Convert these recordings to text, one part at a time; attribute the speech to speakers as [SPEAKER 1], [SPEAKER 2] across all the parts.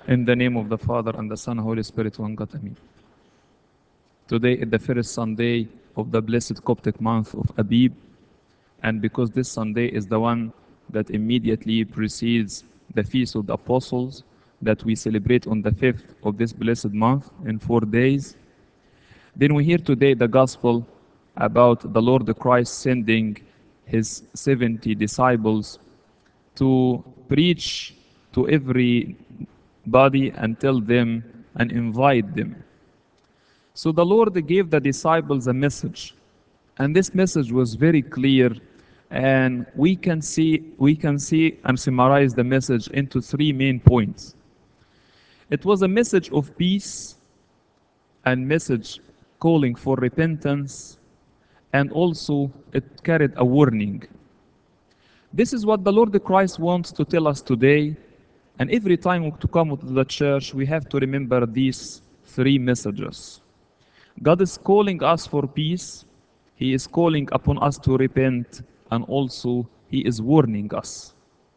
[SPEAKER 1] In the name of the Father, and the Son, and Holy Spirit, one God, Amen. Today is the first Sunday of the blessed Coptic month of Abib, and because this Sunday is the one that immediately precedes the Feast of the Apostles that we celebrate on the 5th of this blessed month in 4 days, then we hear today the Gospel about the Lord Christ sending his 70 disciples to preach to everybody and tell them and invite them. So the Lord gave the disciples a message, and this message was very clear, and we can see and summarize the message into 3 main points. It was a message of peace and message calling for repentance, and also it carried a warning. This is what the Lord Christ wants to tell us today, and every time to come to the church, we have to remember these 3 messages. God is calling us for peace, He is calling upon us to repent, and also He is warning us.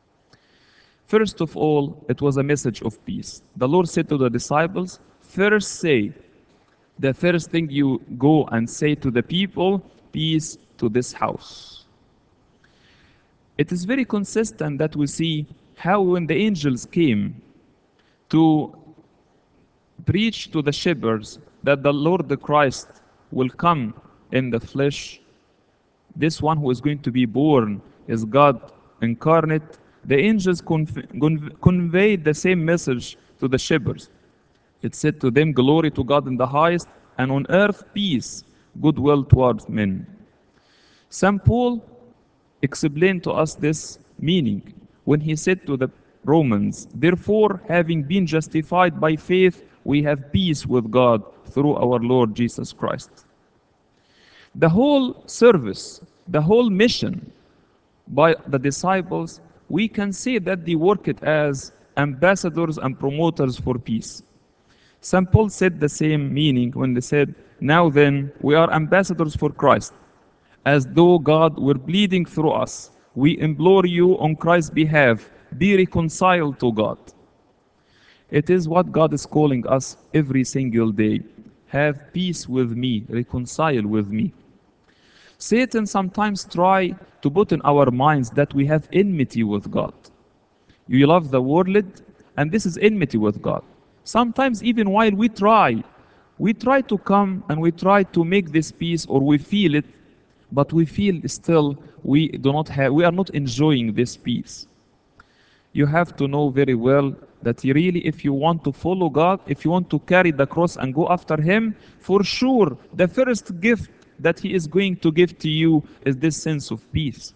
[SPEAKER 1] First of all, it was a message of peace. The Lord said to the disciples, first say, the first thing you go and say to the people, peace to this house. It is very consistent that we see how when the angels came to preach to the shepherds that the Lord the Christ will come in the flesh, this one who is going to be born is God incarnate, the angels conveyed the same message to the shepherds. It said to them, glory to God in the highest, and on earth peace, goodwill towards men. St. Paul explained to us this meaning when he said to the Romans, therefore, having been justified by faith, we have peace with God through our Lord Jesus Christ. The whole service, the whole mission by the disciples, we can say that they work it as ambassadors and promoters for peace. St. Paul said the same meaning when they said, now then, we are ambassadors for Christ, as though God were pleading through us. We implore you on Christ's behalf, be reconciled to God. It is what God is calling us every single day. Have peace with me, reconcile with me. Satan sometimes try to put in our minds that we have enmity with God. You love the world, and this is enmity with God. Sometimes even while we try to come and we try to make this peace, or we feel it, but we feel still we are not enjoying this peace. You have to know very well that really, if you want to follow God, if you want to carry the cross and go after Him, for sure, the first gift that He is going to give to you is this sense of peace.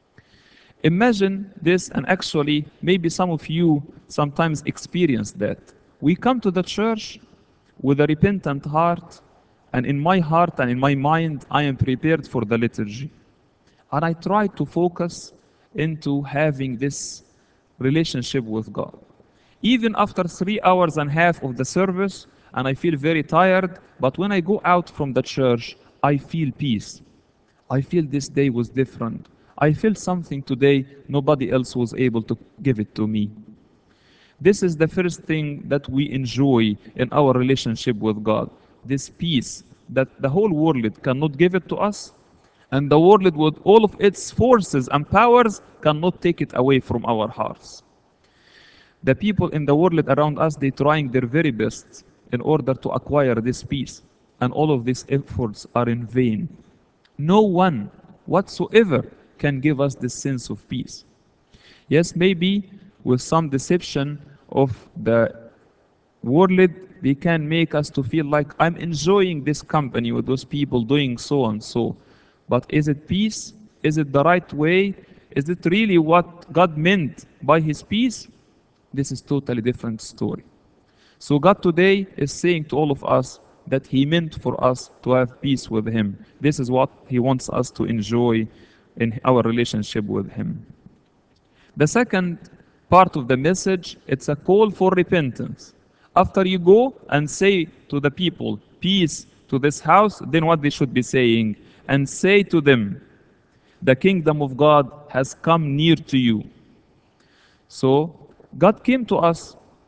[SPEAKER 1] Imagine this, and actually, maybe some of you sometimes experience that. We come to the church with a repentant heart, and in my heart and in my mind, I am prepared for the liturgy. And I try to focus into having this relationship with God. Even after 3 hours and a half of the service, and I feel very tired, but when I go out from the church, I feel peace. I feel this day was different. I feel something today nobody else was able to give it to me. This is the first thing that we enjoy in our relationship with God. This peace that the whole world cannot give it to us, and the world with all of its forces and powers cannot take it away from our hearts. The people in the world around us, they're trying their very best in order to acquire this peace, and all of these efforts are in vain. No one whatsoever can give us this sense of peace. Yes, maybe with some deception of the world, they can make us to feel like I'm enjoying this company with those people doing so and so. But is it peace? Is it the right way? Is it really what God meant by His peace? This is totally different story. So God today is saying to all of us that He meant for us to have peace with Him. This is what He wants us to enjoy in our relationship with Him. The second part of the message, it's a call for repentance. After you go and say to the people, peace to this house, then what they should be saying? And say to them, the kingdom of God has come near to you. So God came to us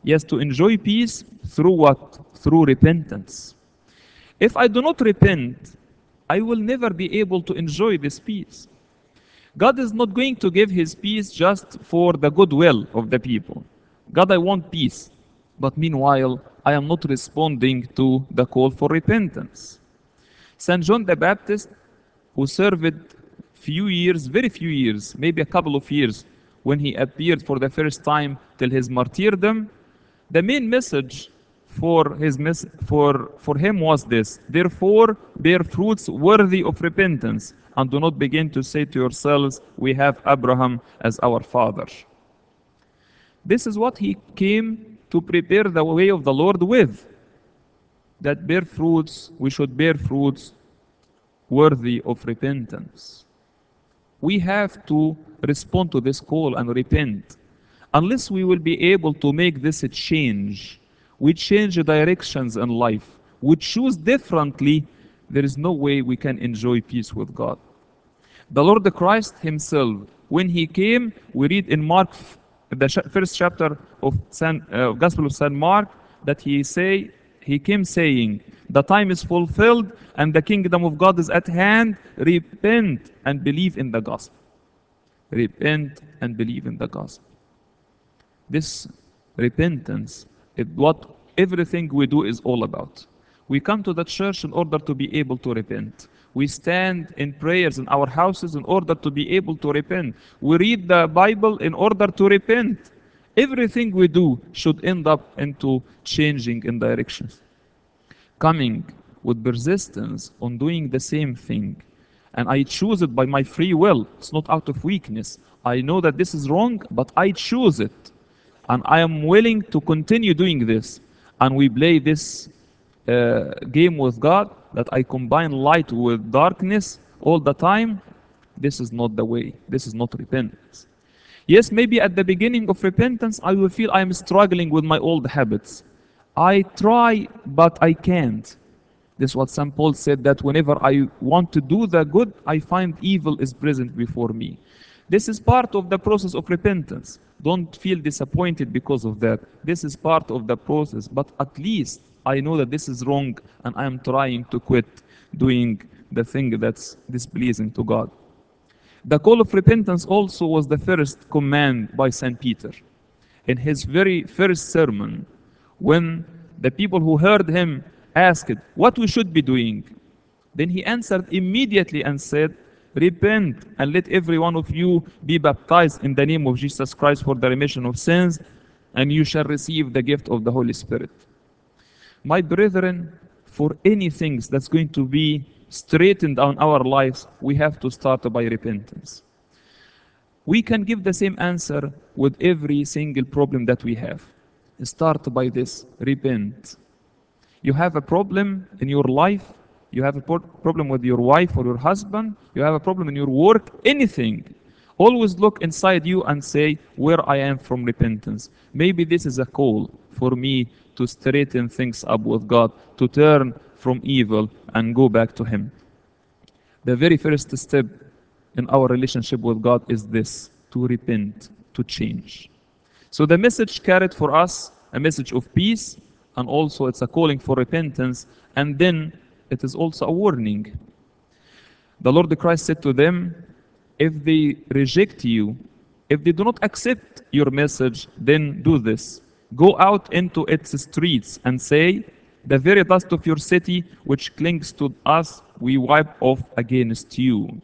[SPEAKER 1] Yes, to enjoy peace through what? Through repentance. If I do not repent, I will never be able to enjoy this peace. God is not going to give his peace just for the goodwill of the people. God, I want peace. But meanwhile, I am not responding to the call for repentance. St. John the Baptist, who served few years, very few years, maybe a couple of years, when he appeared for the first time till his martyrdom, the main message for him was this: therefore bear fruits worthy of repentance, and do not begin to say to yourselves, we have Abraham as our father. This is what he came to prepare the way of the Lord with. That bear fruits, we should bear fruits worthy of repentance. We have to respond to this call and repent. Unless we will be able to make this a change, we change directions in life, we choose differently, there is no way we can enjoy peace with God. The Lord Christ himself, when he came, we read in Mark, the first chapter of Gospel of St. Mark, that he came saying, the time is fulfilled and the kingdom of God is at hand. Repent and believe in the gospel. Repent and believe in the gospel. This repentance is what everything we do is all about. We come to the church in order to be able to repent. We stand in prayers in our houses in order to be able to repent. We read the Bible in order to repent. Everything we do should end up into changing in directions. Coming with persistence on doing the same thing. And I choose it by my free will. It's not out of weakness. I know that this is wrong, but I choose it. And I am willing to continue doing this. And we play this game with God, that I combine light with darkness all the time. This is not the way. This is not repentance. Yes, maybe at the beginning of repentance, I will feel I am struggling with my old habits. I try, but I can't. This is what St. Paul said, that whenever I want to do the good, I find evil is present before me. This is part of the process of repentance. Don't feel disappointed because of that. This is part of the process, but at least I know that this is wrong and I am trying to quit doing the thing that's displeasing to God. The call of repentance also was the first command by St. Peter. In his very first sermon, when the people who heard him asked what we should be doing, then he answered immediately and said, repent and let every one of you be baptized in the name of Jesus Christ for the remission of sins, and you shall receive the gift of the Holy Spirit. My brethren, for anything that's going to be straightened on our lives, we have to start by repentance. We can give the same answer with every single problem that we have. Start by this: repent. You have a problem in your life, you have a problem with your wife or your husband, you have a problem in your work, anything. Always look inside you and say, where I am from repentance. Maybe this is a call for me to straighten things up with God, to turn from evil and go back to Him. The very first step in our relationship with God is this: to repent, to change. So the message carried for us a message of peace, and also it's a calling for repentance, and then it is also a warning. The Lord Christ said to them, if they reject you, if they do not accept your message, then do this. Go out into its streets and say, the very dust of your city which clings to us, we wipe off against you.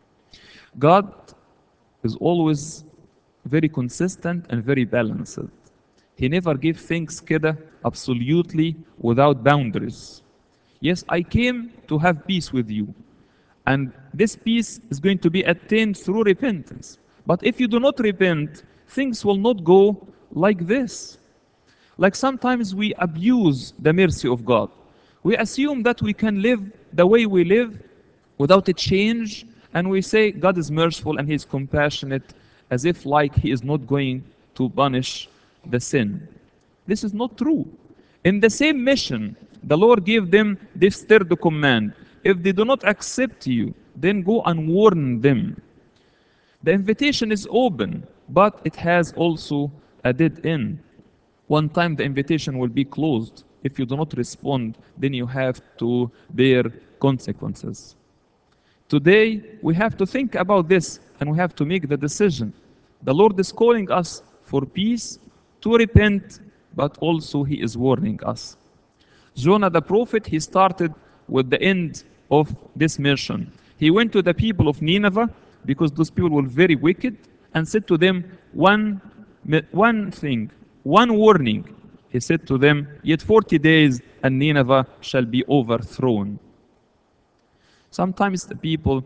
[SPEAKER 1] God is always very consistent and very balanced. He never gives things كده absolutely without boundaries. Yes, I came to have peace with you. And this peace is going to be attained through repentance. But if you do not repent, things will not go like this. Like sometimes we abuse the mercy of God. We assume that we can live the way we live without a change, and we say God is merciful and He is compassionate, as if like He is not going to punish the sin. This is not true. In the same mission, the Lord gave them this third command: if they do not accept you, then go and warn them. The invitation is open, but it has also a dead end. One time the invitation will be closed. If you do not respond, then you have to bear consequences. Today, we have to think about this and we have to make the decision. The Lord is calling us for peace, to repent, but also He is warning us. Jonah the prophet, he started with the end of this mission. He went to the people of Nineveh because those people were very wicked and said to them one thing, one warning. He said to them, yet 40 days and Nineveh shall be overthrown. Sometimes the people,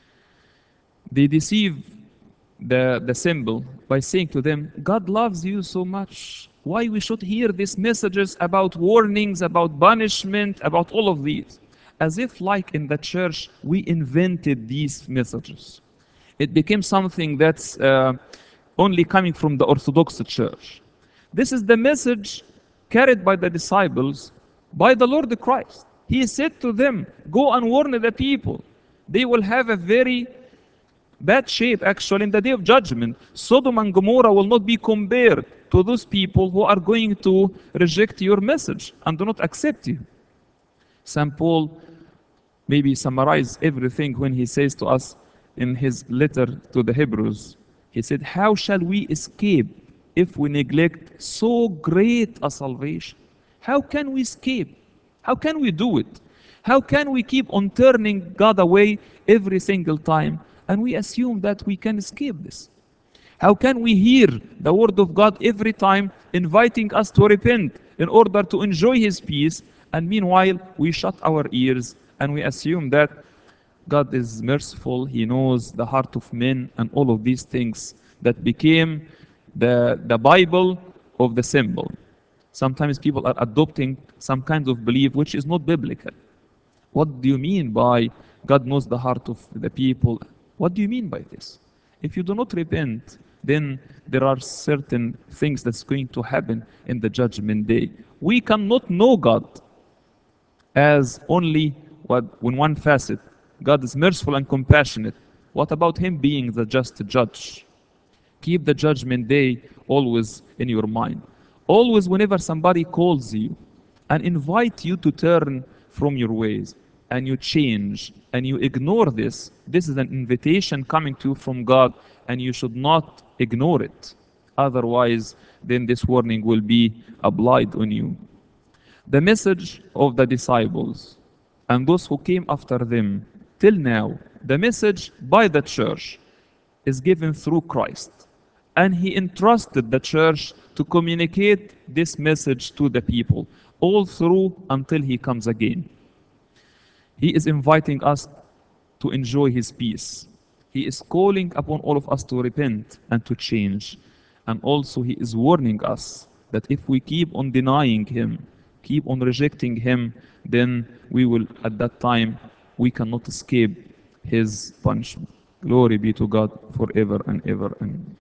[SPEAKER 1] they deceive the symbol by saying to them, God loves you so much. Why we should hear these messages about warnings, about punishment, about all of these? As if, like in the church, we invented these messages. It became something that's only coming from the Orthodox Church. This is the message carried by the disciples by the Lord Christ. He said to them, go and warn the people. They will have a very bad shape actually in the day of judgment. Sodom and Gomorrah will not be compared to those people who are going to reject your message and do not accept you. St. Paul maybe summarize everything when he says to us in his letter to the Hebrews. He said, how shall we escape if we neglect so great a salvation? How can we escape? How can we do it? How can we keep on turning God away every single time and we assume that we can escape this? How can we hear the word of God every time inviting us to repent in order to enjoy His peace, and meanwhile we shut our ears and we assume that God is merciful, He knows the heart of men, and all of these things that became the Bible of the symbol. Sometimes people are adopting some kind of belief which is not biblical. What do you mean by God knows the heart of the people? What do you mean by this? If you do not repent, then there are certain things that's going to happen in the judgment day. We cannot know God as only what when one facet. God is merciful and compassionate. What about Him being the just judge? Keep the judgment day always in your mind. Always, whenever somebody calls you and invite you to turn from your ways and you change and you ignore this, this is an invitation coming to you from God and you should not ignore it. Otherwise, then this warning will be applied on you. The message of the disciples and those who came after them till now, the message by the church is given through Christ. And He entrusted the church to communicate this message to the people all through until He comes again. He is inviting us to enjoy His peace. He is calling upon all of us to repent and to change. And also, He is warning us that if we keep on denying Him, keep on rejecting Him, then we will, at that time, we cannot escape His punishment. Glory be to God forever and ever. Amen.